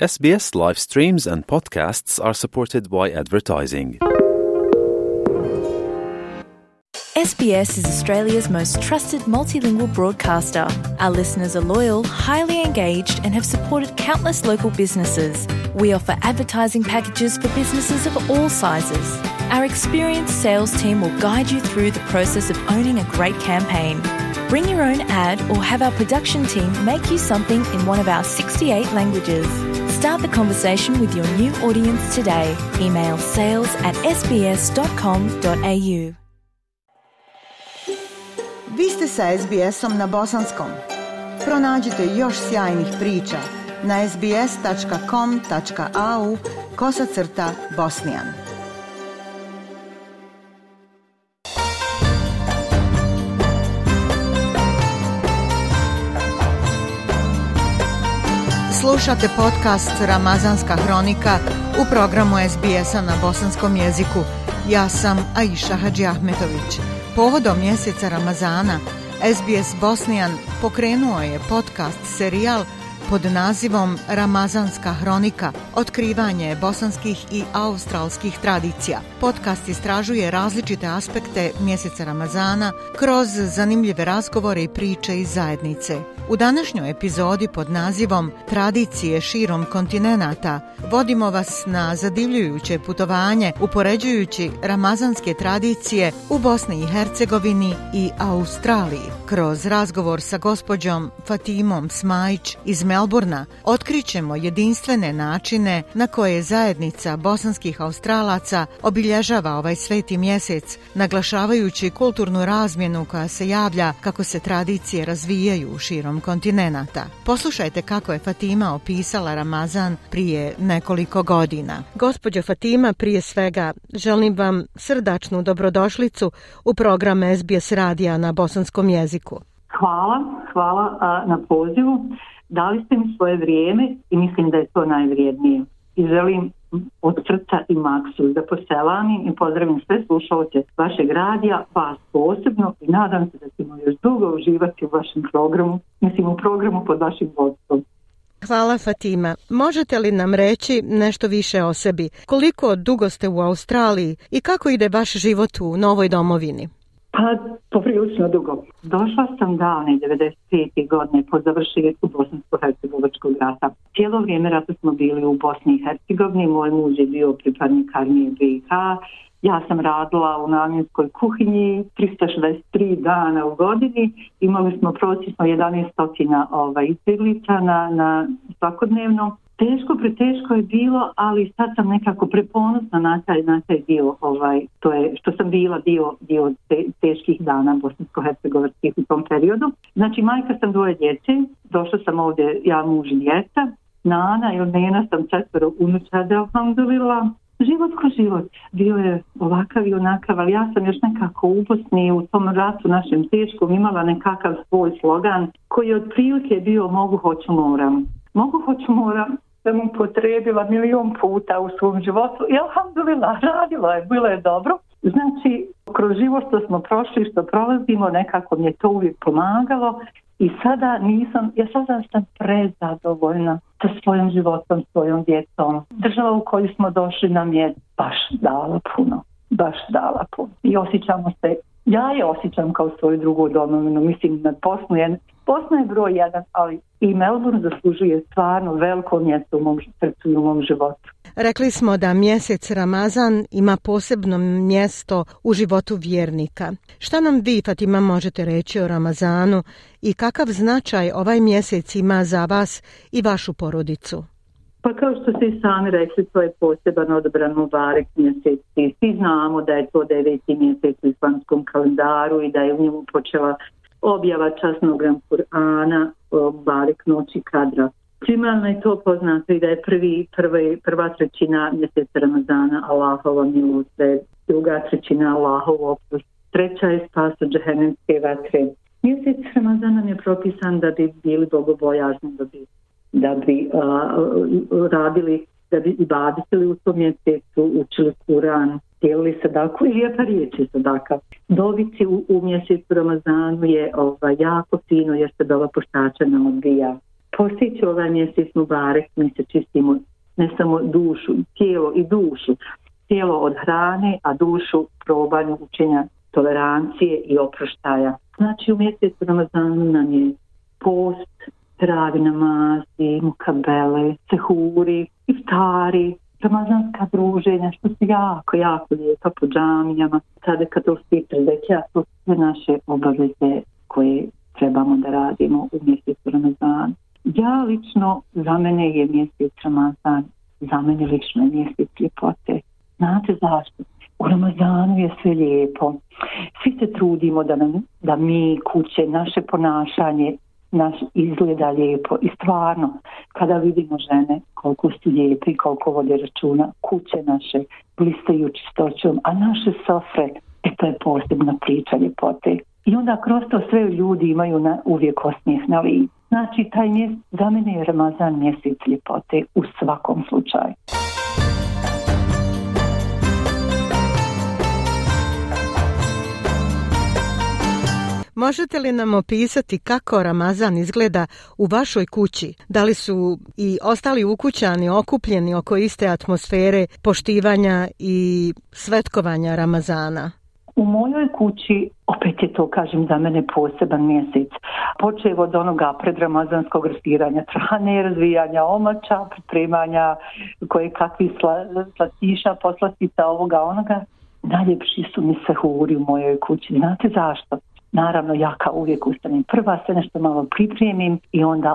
SBS live streams and podcasts are supported by advertising. SBS is Australia's most trusted multilingual broadcaster. Our listeners are loyal, highly engaged, and have supported countless local businesses. We offer advertising packages for businesses of all sizes. Our experienced sales team will guide you through the process of owning a great campaign. Bring your own ad or have our production team make you something in one of our 68 languages. Start the conversation with your new audience today. Email sales@sbs.com.au. Vi ste sa SBS-om na bosanskom. Pronađite još sjajnih priča na sbs.com.au/bosnian. Slušate podcast Ramazanska hronika u programu SBS-a na bosanskom jeziku. Ja sam Aisha Hadži Ahmetović. Povodom mjeseca Ramazana, SBS Bosnian pokrenuo je podcast serijal pod nazivom Ramazanska hronika, otkrivanje bosanskih i australskih tradicija. Podcast istražuje različite aspekte mjeseca Ramazana kroz zanimljive razgovore i priče iz zajednice. U današnjoj epizodi pod nazivom Tradicije širom kontinenata vodimo vas na zadivljujuće putovanje upoređujući ramazanske tradicije u Bosni i Hercegovini i Australiji. Kroz razgovor sa gospođom Fatimom Smajić iz Melburna otkrićemo jedinstvene načine na koje zajednica bosanskih Australaca obilježava ovaj sveti mjesec, naglašavajući kulturnu razmjenu koja se javlja kako se tradicije razvijaju širom kontinenata. Poslušajte kako je Fatima opisala Ramazan prije nekoliko godina. Gospođo Fatima, prije svega želim vam srdačnu dobrodošlicu u program SBS radija na bosanskom jeziku. Hvala na pozivu. Dali ste mi svoje vrijeme i mislim da je to najvrijednije. I želim od srca i maksu da poselamim i pozdravim sve slušalce vašeg radija, vas posebno, i nadam se da ćemo još dugo uživati u vašem programu, u programu pod vašim vodstvom. Hvala Fatima. Možete li nam reći nešto više o sebi? Koliko dugo ste u Australiji i kako ide vaš život u novoj domovini? Pa, poprilično dugo. Došla sam davne 95. godine po završetku Bosansko-hercegovačkog rata. Cijelo vrijeme rata smo bili u Bosni i Hercegovini, moj muž je bio pripadnik armije BiH. Ja sam radila u namjenskoj kuhinji 363 dana u godini. Imali smo prosječno 1100 izbjeglica na svakodnevno. Preteško je bilo, ali sad sam nekako preponosna na taj dio, to je što sam bila dio teških dana bosansko-hercegovačkih u tom periodu. Znači, majka sam 2 djece, došla sam ovdje, ja, muž i djeca, Nana ili Nena sam 4 unučada, alhamdulillah. Život ko život, bio je ovakav i onakav, ali ja sam još nekako u Bosni u tom ratu našem teškom imala nekakav svoj slogan koji je otprilike bio mogu, hoću, moram. Mogu, hoću, moram sam upotrijebila 1.000.000 puta u svom životu i alhamdulillah, radila je, bilo je dobro. Znači, kroz život što smo prošli, što prolazimo, nekako mi je to uvijek pomagalo i sada sam prezadovoljna sa svojim životom, svojom djecom. Država u koju smo došli nam je baš dala puno. I osjećamo se, ja je osjećam kao svoju drugu domovinu, mislim na Bosna je broj 1, ali i Melbourne zaslužuje stvarno veliko mjesto u mom srcu i u mom životu. Rekli smo da mjesec Ramazan ima posebno mjesto u životu vjernika. Šta nam vi, Fatima, možete reći o Ramazanu i kakav značaj ovaj mjesec ima za vas i vašu porodicu? Pa kao što ste i sami rekli, to je poseban odabran Mubarek mjesec. Svi znamo da je to 9. mjesec u islamskom kalendaru i da je u njemu počela objava časnog Kur'ana, Barek noći Kadra. Svima je to poznato i da je prva trećina mjeseca Ramazana Allahova milost, druga trećina Allahov oprost, treća je spas od džehennemske vatre. Mjesec Ramazana nam je propisan da bi bili bogobojazni, da bi radili, da bi ibadetili u tom mjesecu, učili Kur'an, dijelili sadaku i lijepa riječ je sadaka. Dovici u mjesecu Ramazanu je jako fino jer se dova poštača ne odbija. Postići ovaj mjesec Mubarek mi se čistimo ne samo dušu, tijelo i dušu. Tijelo od hrane, a dušu probanju učenja tolerancije i oproštaja. Znači u mjesecu Ramazanu nam je post, travi namazi, mukabele, sehuri, iftari, ramazanska druženja, što su jako, jako lijepa po džamijama. Sada kad to fitr zekija, to su sve naše obaveze koje trebamo da radimo u mjesecu Ramazanu. Ja lično, za mene je mjesec Ramazan, za mene lično je mjesec ljepote. Znate zašto? U Ramazanu je sve lijepo. Svi se trudimo da mi kuće, naše ponašanje, naš izgleda lijepo. I stvarno, kada vidimo žene koliko su lijepe i koliko vode računa, kuće naše blistaju čistoćom, a naše sofre, to je posebna priča ljepote. I onda kroz to sve ljudi imaju uvijek osmijeh na licu. Znači, taj mjesec, za mene je Ramazan mjesec ljepote u svakom slučaju. Možete li nam opisati kako Ramazan izgleda u vašoj kući? Da li su i ostali ukućani okupljeni oko iste atmosfere poštivanja i svetkovanja Ramazana? U mojoj kući, opet je to, kažem, za mene poseban mjesec. Počev od onoga predramazanskog rastiranja trane, razvijanja omača, pripremanja koje kakvi slatkiša, poslastica, ovoga, onoga. Najljepši su mi sehuri u mojoj kući. Znate zašto? Naravno, ja kao uvijek ustanem prva, sve nešto malo pripremim i onda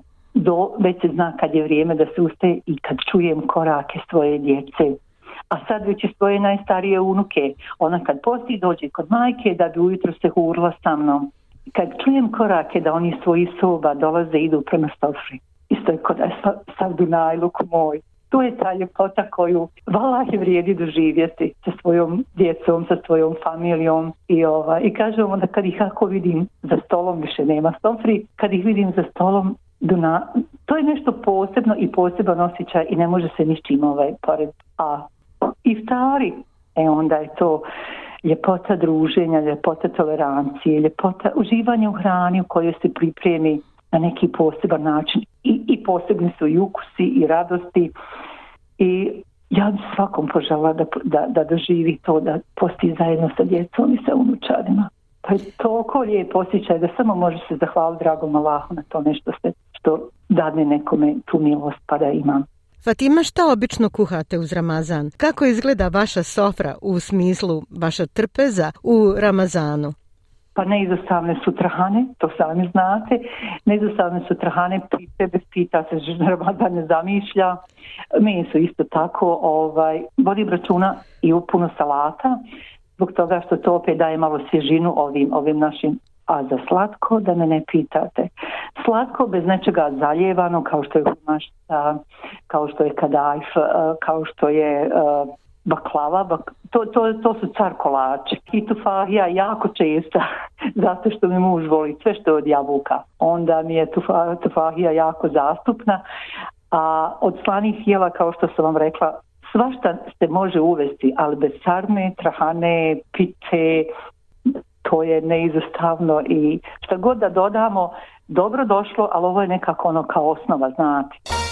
već se zna kad je vrijeme da se ustaje i kad čujem korake svoje djece. A sad već je svoje najstarije unuke. Ona kad posti dođe kod majke da bi ujutro se hurla sa mnom. Kad čujem korake da oni svoji soba dolaze i idu prema sofri. Isto je kod sav dunajluk moj. To je ta ljepota koju valahi vrijedi doživjeti sa svojom djecom, sa svojom familijom. I kažem onda kad ih ako vidim za stolom, više nema sofri, kad ih vidim za stolom, to je nešto posebno i poseban osjećaj i ne može se ni s čim pored. A iftari, onda je to ljepota druženja, ljepota tolerancije, ljepota uživanja u hrani u kojoj se pripremi na neki poseban način i posebni su i ukusi i radosti i ja bi svakom požela da doživi to, da posti zajedno sa djecom i sa unučarima. To je toliko lijep osjećaj da samo može se zahvaliti dragom Allahu na to nešto što dadne nekome tu milost pa da imam. Fatima, šta obično kuhate uz Ramazan? Kako izgleda vaša sofra u smislu vaša trpeza u Ramazanu? Pa neizostavne su trahane, to sami znate. Neizostavne su trahane, tebe pita se že Ramazan ne zamišlja. Meso isto tako, vodim računa i u puno salata, zbog toga što to opet daje malo svježinu ovim našim. A za slatko, da me ne pitate. Slatko bez nečega zaljevano, kao što je humašta, kao što je kadajf, kao što je baklava, to su car kolači. I tufahija jako česta, zato što mi muž voli sve što je od jabuka. Onda mi je tufahija jako zastupna. A od slanih jela, kao što sam vam rekla, svašta se može uvesti, ali bez sarme, trahane, pite, to je neizostavno i šta god da dodamo, dobro došlo, ali ovo je nekako kao osnova, znate.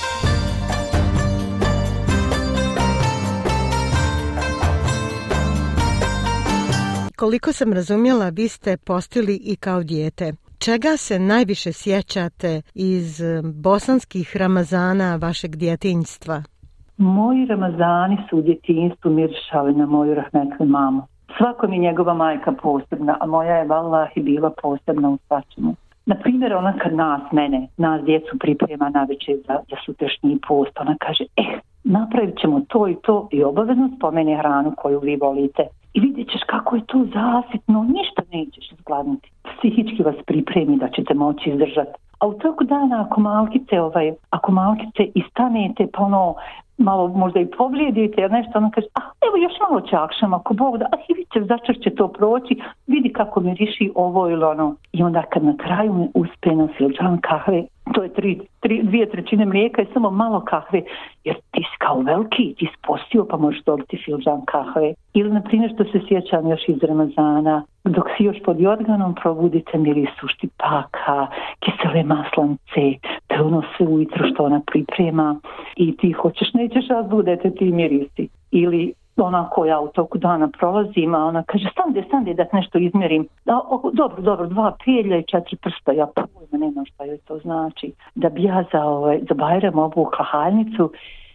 Koliko sam razumjela, vi ste postili i kao dijete. Čega se najviše sjećate iz bosanskih Ramazana vašeg djetinjstva? Moji Ramazani su u djetinjstvu mirišali na moju rahmetlu mamu. Svako mi njegova majka posebna, a moja je vallahi bila posebna u svačemu. Naprimjer, ona kad nas djecu priprema na večer za sutrašnji post, ona kaže, napravit ćemo to i to i obavezno spomene hranu koju vi volite. I vidjet ćeš kako je to zasitno, ništa nećeš izgladniti. Psihički vas pripremi da ćete moći izdržati. A u toku dana ako malkice i stanete pa malo možda i povlijedite jer nešto, ona kaže, evo još malo će akšam ako Bog da, vidite, začer će to proći, vidi kako miriši ovo ili ono. I onda kad na kraju me uspe na filđan kahve, to je 2/3 mlijeka i samo malo kahve, jer ti si kao veliki ispostio pa možeš dobiti filižan kahve. Ili na primjer što se sjećam još iz Ramazana, dok si još pod jorganom probudite mirisu štipaka, kisele maslance, to je ono sve ujutro što ona priprema i ti hoćeš, nećeš, a budete ti mirisi. Ili ona koja u toku dana prolazim, a ona kaže stande da nešto izmjerim. Dobro, 2 pelja i 4 prsta, ja pojma nema šta joj to znači. Da bi ja za Bajram obukla haljnicu,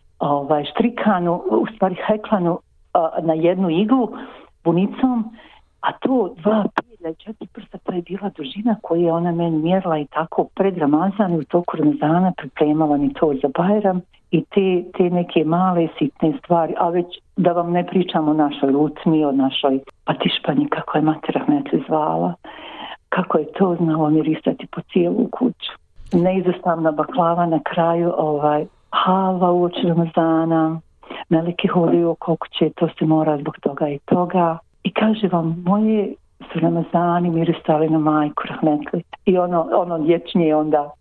štrikanu, u stvari heklanu na jednu iglu bunicom, a to 2 pelja i 4 prsta, to je bila dužina koju je ona meni mjerila i tako pred Ramazan i u toku Ramazana pripremala mi to za Bajram. I te neke male sitne stvari, a već da vam ne pričam o našoj lutmi, o našoj patišpanji, kako je mati rahmetli zvala, kako je to znalo mirisati po cijelu kuću. Neizostavna baklava na kraju, halva uoči Ramazana, meleki hodaju oko kuće, to se mora zbog toga i toga. I kaže vam, moje su Ramazani mirisali na majku rahmetli. I ono dječnje onda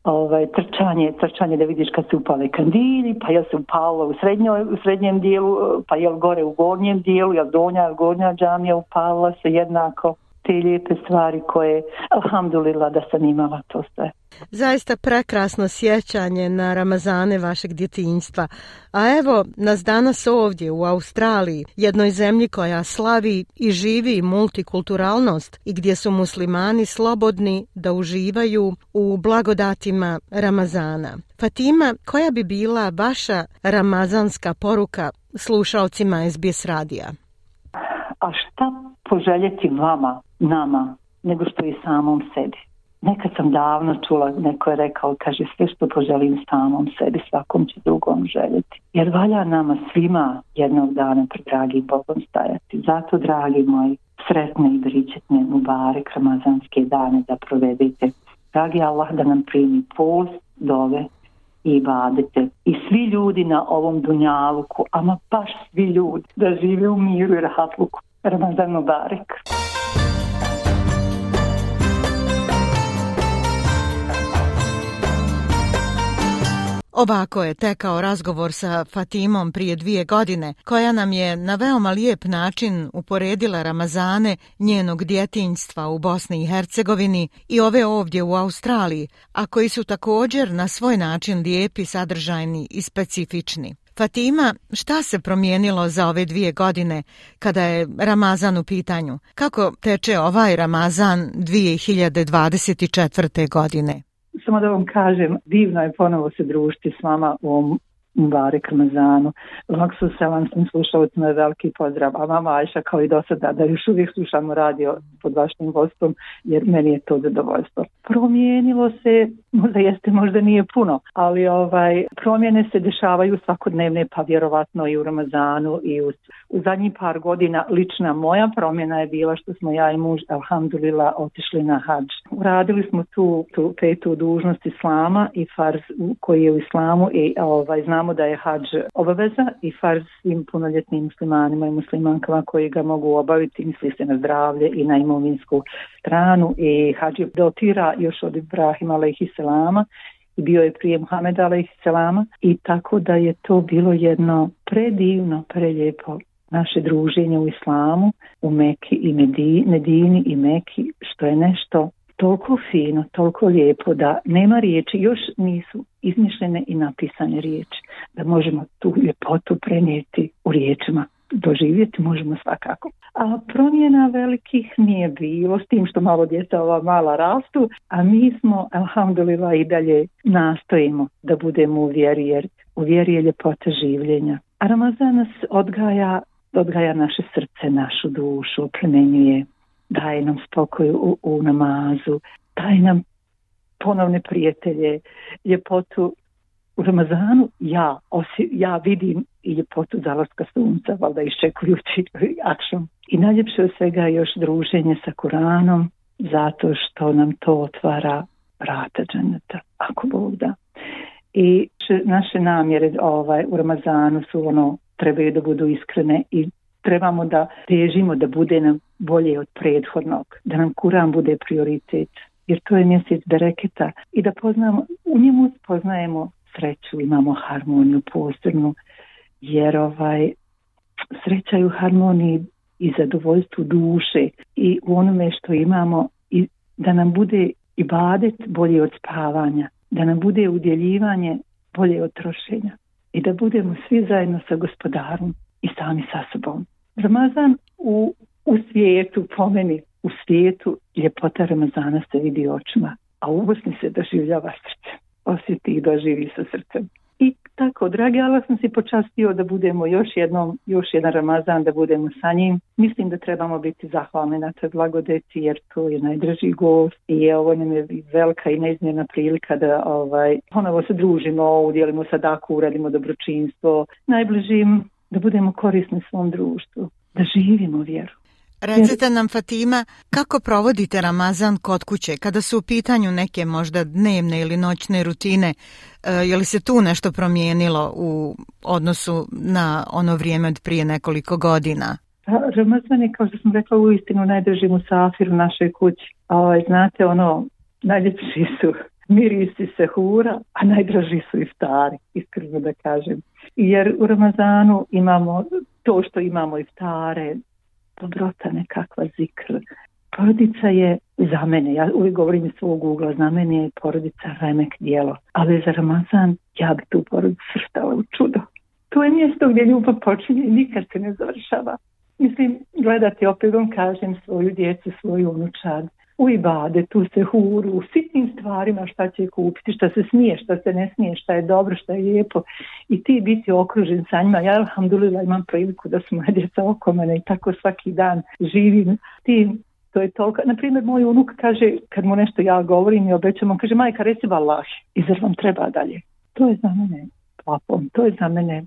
trčanje da vidiš kad se upale kandili, pa jel se upalo u srednjem dijelu, pa jel gore u gornjem dijelu, jel gornja džamija upala se jednako. Te lijepe stvari koje, alhamdulillah, da sam imala to sve. Zaista prekrasno sjećanje na Ramazane vašeg djetinjstva. A evo nas danas ovdje u Australiji, jednoj zemlji koja slavi i živi multikulturalnost i gdje su muslimani slobodni da uživaju u blagodatima Ramazana. Fatima, koja bi bila vaša ramazanska poruka slušalcima SBS radija? A šta poželjeti nama, nego što i samom sebi? Nekad sam davno čula, neko je rekao, kaže, sve što poželim samom sebi, svakom će drugom željeti. Jer valja nama svima jednog dana pred dragim Bogom stajati. Zato, dragi moji, sretne i beričetne mubarek ramazanske dane da provedete. Dragi Allah da nam primi post, dove i ibadete. I svi ljudi na ovom dunjaluku, ama baš svi ljudi, da žive u miru i rahatluku. Ramazan mubarek. Ovako je tekao razgovor sa Fatimom prije 2 godine, koja nam je na veoma lijep način uporedila Ramazane njenog djetinjstva u Bosni i Hercegovini i ove ovdje u Australiji, a koji su također na svoj način lijepi, sadržajni i specifični. Fatima, šta se promijenilo za ove 2 godine kada je Ramazan u pitanju? Kako teče ovaj Ramazan 2024. godine? Samo da vam kažem, divno je ponovo se družiti s vama u ovom mubarek Ramazanu. Laksu selam sam slušalcima, veliki pozdrav. A vama Ajša, kao i do sada, da još uvijek slušamo radio pod vašim vodstvom, jer meni je to zadovoljstvo. Promijenilo se, možda jeste, možda nije puno, ali promjene se dešavaju svakodnevne, pa vjerovatno i u Ramazanu i u zadnjih par godina. Lična moja promjena je bila što smo ja i muž, alhamdulillah, otišli na hadž. Uradili smo tu 5. dužnost islama i farz koji je u islamu i znamo da je hadž obaveza i farz svim punoljetnim muslimanima i muslimankama koji ga mogu obaviti, misli se na zdravlje i na imovinsku stranu, i hadž dotira još od Ibrahima alejhisselama i bio je prije Muhameda alejhisselama, i tako da je to bilo jedno predivno, prelijepo naše druženje u islamu, u Meki i Medini i Meki, što je nešto toliko fino, toliko lijepo da nema riječi, još nisu izmišljene i napisane riječi, da možemo tu ljepotu prenijeti u riječima. Doživjeti možemo svakako. A promjena velikih nije bilo, s tim što malo djeca ova mala rastu, a mi smo, alhamdulillah, i dalje nastojimo da budemo u vjeri, jer u vjeri je ljepota življenja. A Ramazan nas odgaja naše srce, našu dušu, oplemenjuje, daje nam spokoj u namazu, daje nam ponovne prijatelje, ljepotu. U Ramazanu ja vidim i ljepotu zalaska sunca, valjda iščekujući akšom. I najljepše od svega je još druženje sa Kuranom, zato što nam to otvara vrata dženeta, ako Bog da. I naše namjere u Ramazanu su trebaju da budu iskrene i trebamo da težimo da bude nam bolje od prethodnog, da nam Kuran bude prioritet, jer to je mjesec bereketa i da u njemu poznajemo sreću, imamo harmoniju posebnu jer sreća je u harmoniji i zadovoljstvu duše i u onome što imamo, i da nam bude ibadet bolje od spavanja, da nam bude udjeljivanje bolje od trošenja i da budemo svi zajedno sa Gospodarom i sami sa sobom. Ramazan u svijetu, po meni, u svijetu ljepota Ramazana se vidi očima, a u Bosni se doživljava srcem. Osjeti i doživi sa srcem. I tako, dragi Allah sam si počastio da budemo još jedan Ramazan, da budemo sa njim. Mislim da trebamo biti zahvalni na toj blagodeti, jer to je najdraži gost i ovo nam je velika i neizmjerna prilika da ponovo se družimo, udjelimo sadaku, uradimo dobročinstvo najbližim, da budemo korisni svom društvu, da živimo vjeru. Recite nam, Fatima, kako provodite Ramazan kod kuće, kada su u pitanju neke možda dnevne ili noćne rutine? Je li se tu nešto promijenilo u odnosu na ono vrijeme od prije nekoliko godina? Ramazan je, kao što sam rekla, uistinu najdraži musafir u našoj kući. Znate, najljepši su mirisi sehura, a najdraži su iftari, iskreno da kažem. Jer u Ramazanu imamo to što imamo iftare, dobrota nekakva, zikr. Porodica je za mene, ja uvijek govorim iz svog ugla, za mene je porodica remek djelo, ali za Ramazan ja bi tu porodicu svrstala u čudo. To je mjesto gdje ljubav počinje i nikad se ne završava. Mislim, gledati, opet vam kažem, svoju djecu, svoju unučad, u ibadetu, sehuru, u sitnim stvarima, šta će kupiti, šta se smije, šta se ne smije, šta je dobro, šta je lijepo, i ti biti okružen sa njima. Ja, alhamdulillah, imam priliku da su moja djeca oko mene i tako svaki dan živim tim. To je toliko. Naprimjer, moj unuk kaže, kad mu nešto ja govorim i obećam, on kaže, majka, reci vallah, i zar vam treba dalje? To je za mene plapom, to je za mene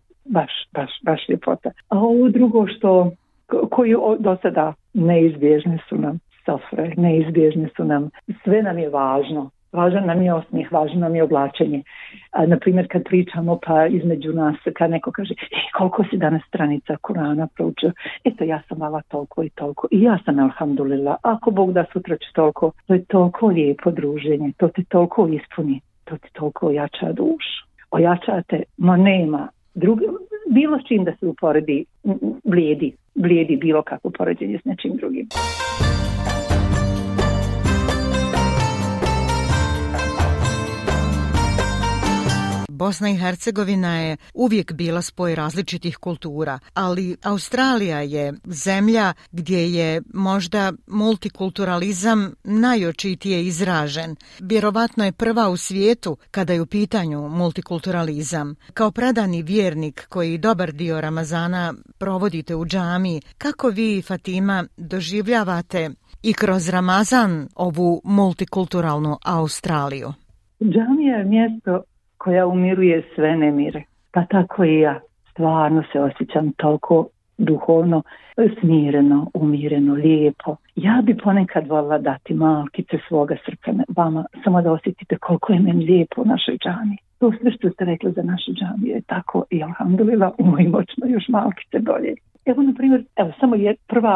baš ljepota. A ovo drugo koji do sada neizbježne su nam sofre, neizbježne su nam, sve nam je važno. Važan nam je osmijeh, važno nam je oblačenje. Naprimjer, kad pričamo, pa između nas, kad neko kaže, koliko si danas stranica Kurana proučio? Eto, ja sam vala toliko i toliko. I ja sam, alhamdulillah, ako Bog da sutra će toliko. To je toliko lijepo druženje, to te toliko ispuni, to te toliko ojača dušu. Ojačate, nema bilo s čim da se uporedi, blijedi bilo kakvo poređenje s nečim drugim. Bosna i Hercegovina je uvijek bila spoj različitih kultura, ali Australija je zemlja gdje je možda multikulturalizam najočitije izražen. Vjerovatno je prva u svijetu kada je u pitanju multikulturalizam. Kao predani vjernik koji dobar dio Ramazana provodite u džamiji, kako vi, Fatima, doživljavate i kroz Ramazan ovu multikulturalnu Australiju? Džamija je mjesto koja umiruje sve nemire. Pa tako i ja stvarno se osjećam toliko duhovno, smireno, umireno, lijepo. Ja bi ponekad voljela dati malkice svoga srca vama, samo da osjetite koliko je meni lijepo u našoj džamiji. To sve što ste rekli za našu džamiju je tako, i alhamdulillah, u mojim očima još malkice dolje. Evo, na primjer, samo je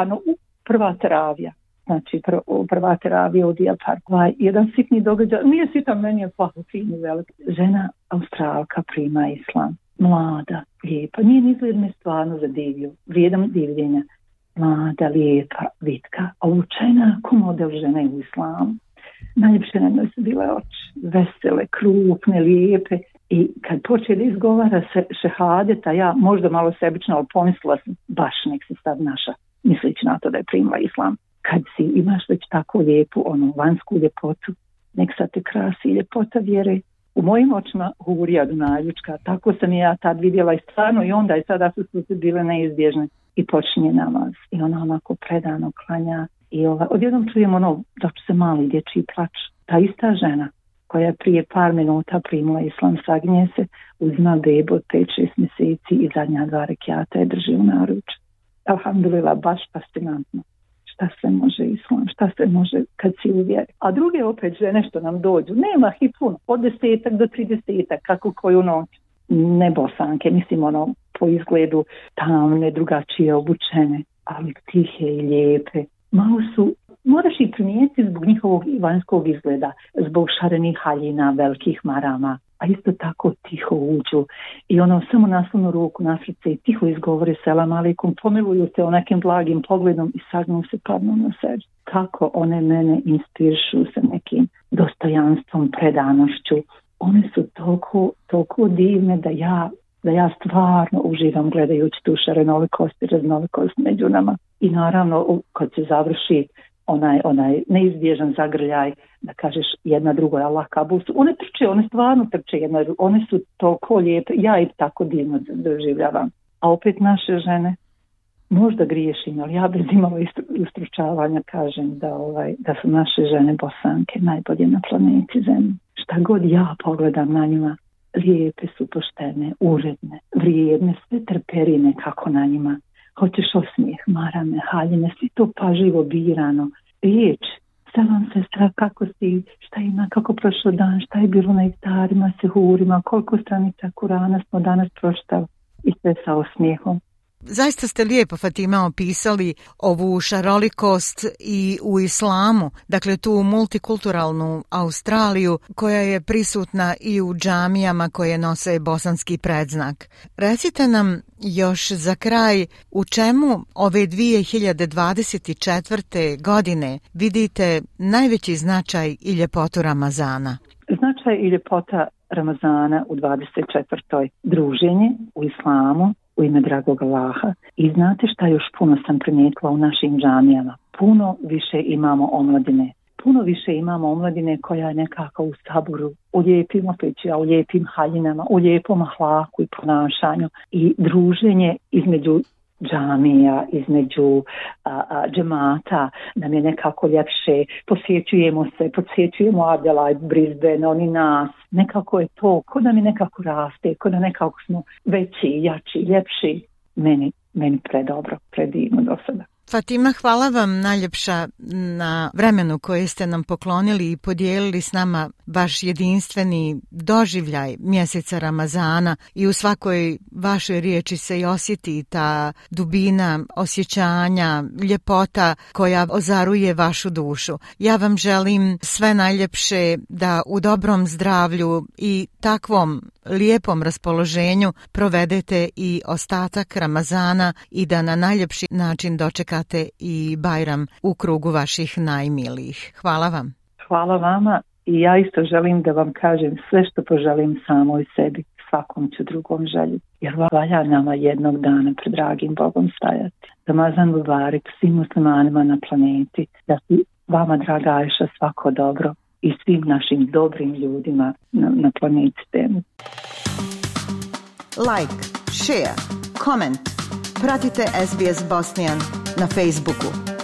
prva teravija. Znači, prva teravija u Dijel Parku. Jedan sitni događaj, nije sitan, meni je plaho, fini, velik. Žena Australka prima islam. Mlada, lijepa. Nije izgled me stvarno zadivio. Vrijedan divljenja. Mlada, lijepa, vitka. Obučena ko model žene u islamu. Najljepše na njoj su bile oči. Vesele, krupne, lijepe. I kad počne da izgovara se šehadeta, ja možda malo sebično, ali pomislila sam, baš nek se sad naša, misleći na to da je primila islam. Kad imaš već tako lijepu, vanjsku ljepotu, nek sad te krasi ljepota vjere. U mojim očima hurija dunaljučka, tako sam i ja tad vidjela i stvarno, i onda je sada su bile neizbježne. I počinje namaz i ona onako predano klanja i odjednom čujem da se mali dječji plač. Ta ista žena koja je prije par minuta primila islam, saginje se, uzima bebu od 5-6 mjeseci i zadnja 2 rekiata je drži u naruč. Alhamdulillah, baš fascinantno. Šta se može islam, šta se može kad si u vjeri. A druge opet žene što nam dođu, nema ih puno, od 10 do 30, kako koju noć. Ne Bosanke, mislim po izgledu tamne, drugačije obučene, ali tihe i lijepe. Malo su, moraš ih primijetiti zbog njihovog vanjskog izgleda, zbog šarenih haljina, velikih marama. a isto tako tiho uđu i ono samo naslonu ruku na srce i tiho izgovore selam aleikum, pomiluju se onakim blagim pogledom i sagnu se padnu na seđu. Kako one mene inspirišu sa nekim dostojanstvom, predanošću. One su toliko divne da ja stvarno uživam gledajući tu šarenolikost i raznolikost među nama. I naravno kad se završi onaj neizbježan zagrljaj, da kažeš jedna drugoj Allah kabul, one stvarno trče jedna, one su toliko lijepe, ja ih tako divno doživljavam. A opet naše žene, možda griješim, ali ja bez imalo istručavanja kažem da su naše žene Bosanke najbolje na planeti Zemlji. Šta god ja pogledam na njima, lijepe su, poštene, uredne, vrijedne, sve trperine kako na njima. Hoćeš osmijeh, marame, haljine, sve to pažljivo birano. Riječ, selam sestra, kako si, šta ima, kako prošao dan, šta je bilo na iftarima, sehurima, koliko stranica Kurana smo danas pročitali i sve sa osmijehom. Zaista ste lijepo, Fatima, opisali ovu šarolikost i u islamu, dakle tu multikulturalnu Australiju koja je prisutna i u džamijama koje nose bosanski predznak. Recite nam još za kraj u čemu ove 2024. godine vidite najveći značaj i ljepotu Ramazana? Značaj i ljepota Ramazana u 24. druženje u islamu, u ime dragog Allaha. I znate šta još puno sam primijetila u našim džamijama? Puno više imamo omladine. Puno više imamo omladine koja je nekako u saboru, u lijepim opećima, u lijepim haljinama, u lijepom ahlaku i ponašanju. I druženje između džamija, između džemata nam je nekako ljepše, posjećujemo Adelaide, Brisbane, oni nas, nekako je to, ko da mi nekako raste, ko da nekako smo veći, jači, ljepši, meni predobro, predivno do sada. Fatima, hvala vam najljepša na vremenu koje ste nam poklonili i podijelili s nama vaš jedinstveni doživljaj mjeseca Ramazana i u svakoj vašoj riječi se i osjeti ta dubina osjećanja, ljepota koja ozaruje vašu dušu. Ja vam želim sve najljepše da u dobrom zdravlju i takvom lijepom raspoloženju provedete i ostatak Ramazana i da na najljepši način dočekate i Bajram u krugu vaših najmilijih. Hvala vam. Hvala vama i ja isto želim da vam kažem sve što poželim samoj sebi, svakom ću drugom želju. Jer valja nama jednog dana pred dragim Bogom stajati. Ramazan mubarak svim muslimanima na planeti, da si vama, draga Ajša, svako dobro i svim našim dobrim ljudima na planeti Zemlji. Like, share, comment. Pratite SBS Bosnian na Facebooku.